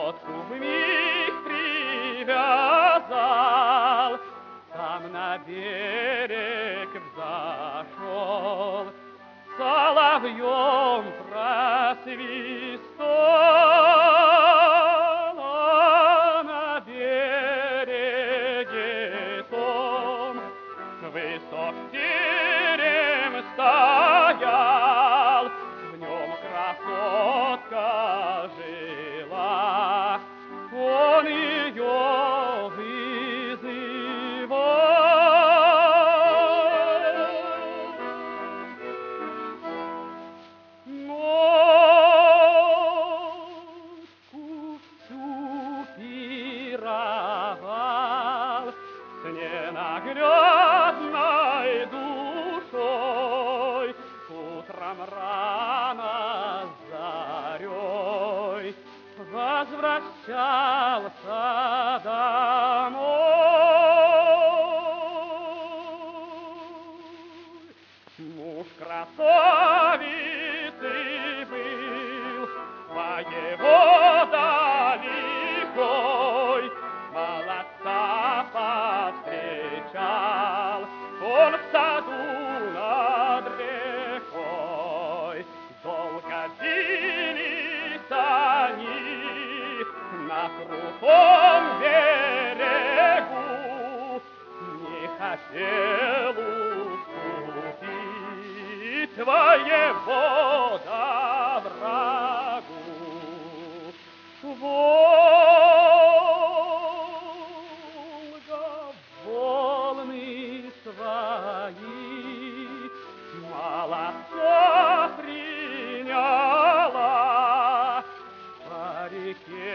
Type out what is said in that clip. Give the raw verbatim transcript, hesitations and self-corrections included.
лодку вмиг привязал, сам на берег взошел, соловьем просвистал, а на береге том высок терем стоял, в нем красотка жила, он ее с ненагрёзной душой, утром рано зарей возвращался домой. Муж красавицы был, воевода лихой, молодца повстречал он в саду над рекой. Долго бились они на крутом берегу, не хотел уступить воевода врагу. Свои молодца приняла по реке